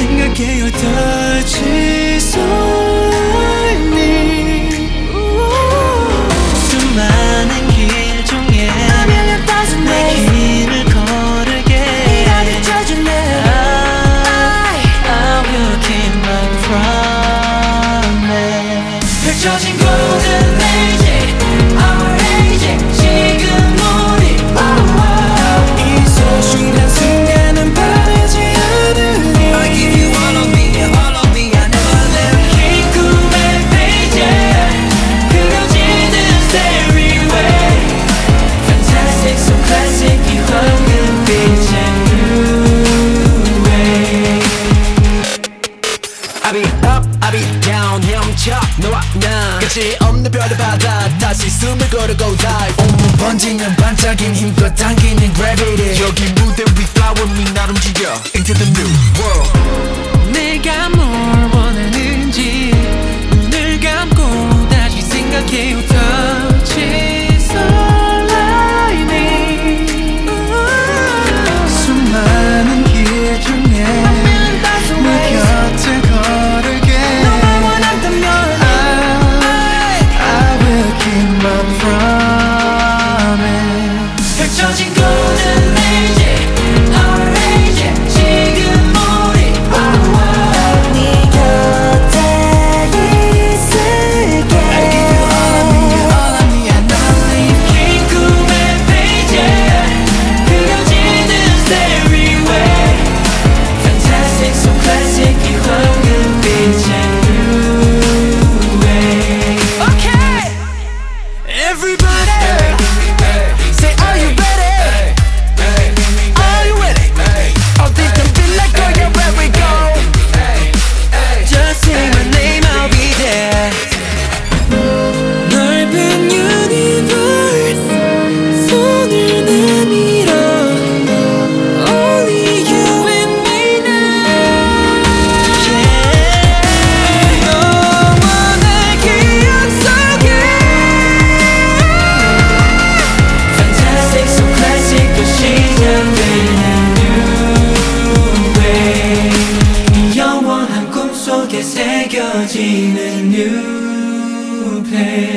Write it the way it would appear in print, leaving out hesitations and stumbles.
생각해 어떨지 수많은 길 중에 내 길을 걸을게. I will keep my promise. 펼쳐진 golden age, our age. 지금 우리 이 소중한 순간은 바라지 않으리. I give you all of me, all of me. I never left. 긴 꿈의 페이지 그려지는 stairway. Fantastic, so classic. 이 황금빛의 new way. I be up, I be down 헤엄쳐 너와 나 끝이 없는 별의 바다 다시 숨을 고르고 dive 온몸 번지는 반짝임 힘껏 당기는 gravity 여기 무대 위 flower 미 날 움직여 into the new world. 내가 뭘 원하는지 눈을 감고 다시 생각해 어떨지 설레이니. 수많은 길 중에 내 곁을 걸을게. 너만 원한다면 I will keep my promise. 펼쳐진 golden age, our age. 지금 우리 네 곁에 있을게. I give you all of me, all of me. I never leave. 긴 꿈의 페이지 그려지는 stairway. Fantastic, so classic. 이 황금빛의 new way. Okay, everybody, say are you ready? Are you ready? 어디든 빌려 go, you're where we go. Just say my name, I'll be there. 넓은 universe 손을 내밀어. Only you and me now. Yeah. 너와 내 기억 속에 Fantastic, so classic. 또 시작되는 new way. 이 영원한 꿈속에 새겨지는 new page.